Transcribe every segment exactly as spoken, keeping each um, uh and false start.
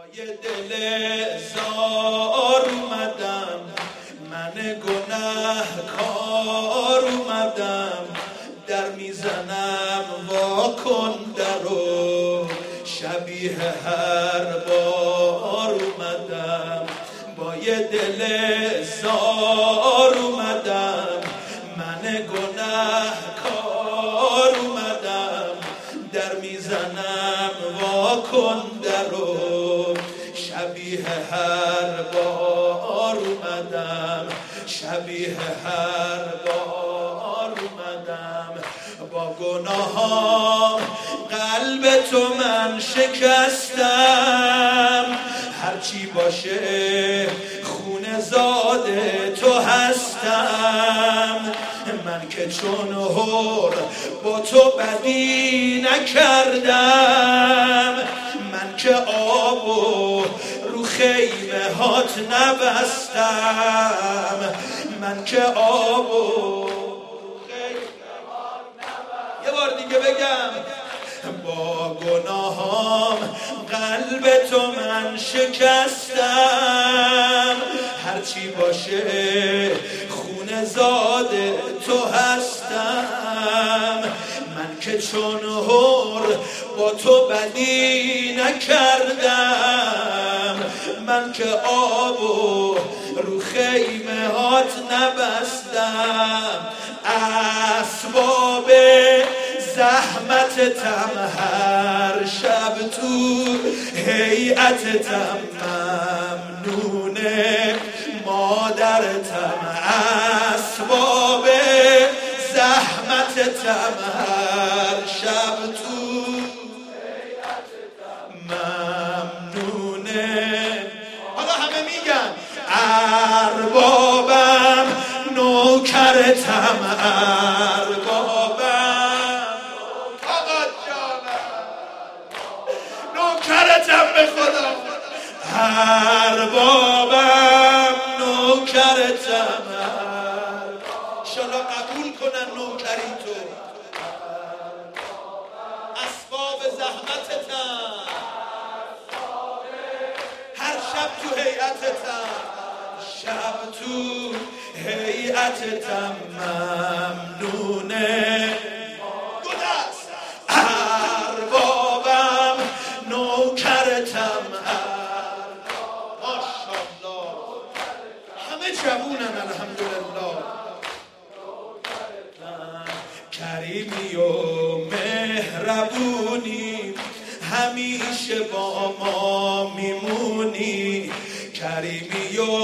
یه دل زار اومدم، من گناهکار اومدم، در میزنم واکن درو، شبیه هر بار اومدم، با یه دل زار اومدم، من گناهکار اومدم، در میزنم واکن درو، شبیه هر بار اومدم، شبیه هر بار اومدم، با گناهام قلب تو من شکستم، هرچی باشه خون زاده تو هستم، من که چون هور با تو بدی نکردم، من که آبو رو خیمه هات نبستم، من که آبو یه بار دیگه بگم، با گناهام قلب تو من شکستم، هرچی باشه خون زاده تو هستم، من که چون هور با تو بدی نکردم، من که آبو رو خیمه هات نبستم، اسباب زحمتتم هر شب تو هیئتتم ممنونه، مادرتم اسباب زحمتتم هر شب تو ممنونه. حالا همه میگن اربابم نوکرتم، اربابم آقا جانم نوکرتم به خدا، اربابم نوکرتم، انشالله قبول کنن نوکری تو، اسباب زحمتتم هر شب تو هیئتتم، شب تو هیئتتم ممنونه، گدست اربابم نوکرتم، ماشاءالله همه جوونن الحمدلله، کریمی و مهربونی همیشه با ما میمونی، کریمی و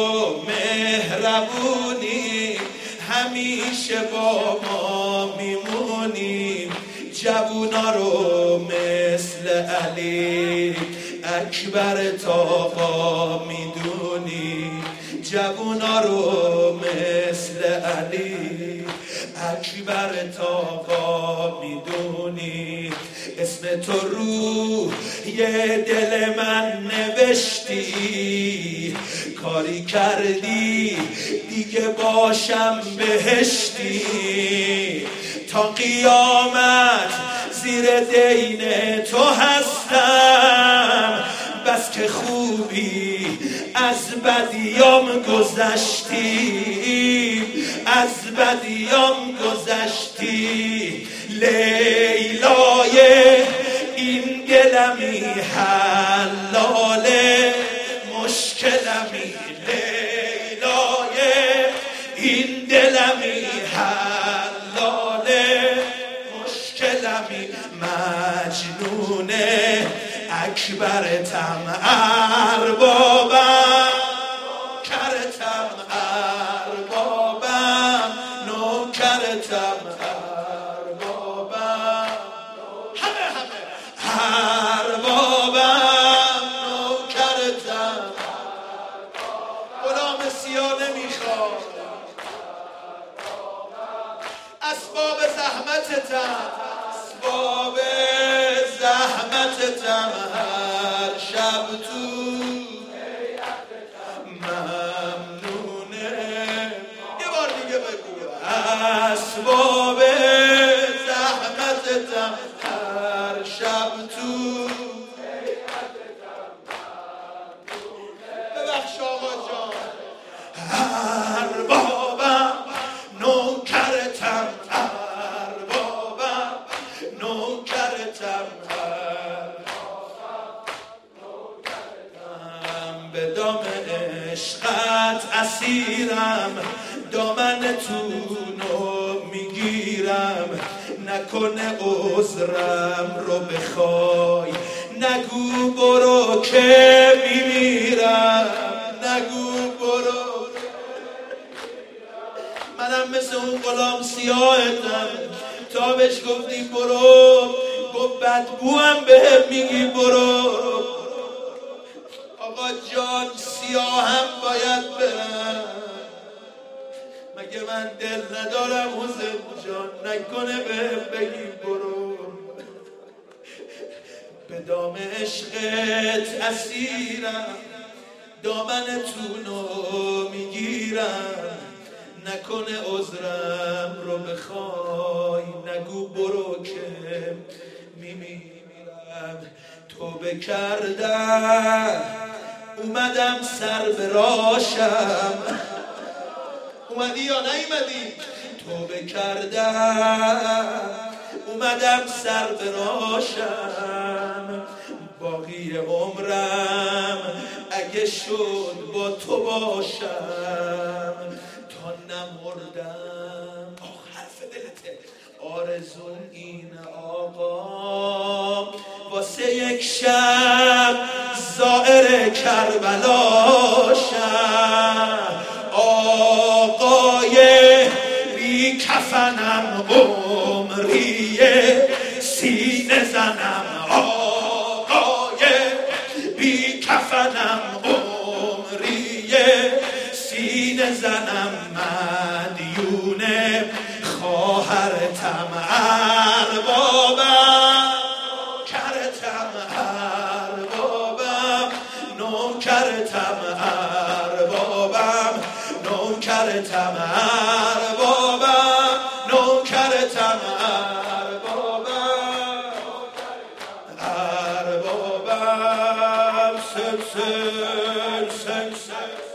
مهربونی همیشه با ما میمونی، جوونا رو مثل علی اکبر تاقا میدونی، جوونا رو مثل علی اکبر تاقا میدونی، اسم تو رو یه دل من نوشتی، کاری کردی دیگه باشم بهشتی، تا قیامت زیر دین تو هستم، بس که خوبی از بدیام گذشتی، از بدیام گذشتی، لیلای این دلمی حلاله مشکلمی، لیلای این دلمی حلاله مشکلمی، مجنونه اکبرتم اربابم کرتم، اربابم نوکرتم، اربابم همه همه اربابم نوکرتم، غلام سیاه نمیخواد، اسباب زحمتتم، اسباب زحمتتم هر شب تو ممنونه، یه بار دیگه بگو، اسباب زحمتتم هر شب تو به دام عشقت اسیرم، دامنتونو میگیرم، نکنه عذرم رو بخوای، نگو برو که میمیرم، نگو برو. منم مثل اون غلام سیاهتم، تا بهش گفتی برو گفت بدبوام بهم میگی برو. آقا جان سیاهم باید برم، مگه من دل ندارم حسین جان، نکنه بهم بگی برو. به دام عشقت اسیرم، دامنتونو میگیرم، نکنه عذرم رو بخوای، نگو برو که میمیرم. توبه کردم اومدم سر به راشم، اومدی یا نیومدی؟ توبه کردم اومدم سر به راشم، باقی عمرم اگه شد با تو باشم، تا نمردم. آخ حرف دلته. آرزون اینه آقا واسه یک شب زائر کربلاشم، آقای بی کفنم عمریه سینه زنم، آقای بی کفنم عمریه سینه زنم، مدیونه خواهرتم اربابم، کرتم اربابم، نوکرتم اربابم، نوکرتم اربابم، نوکرتم اربابم، اربابم. سل سل سل سل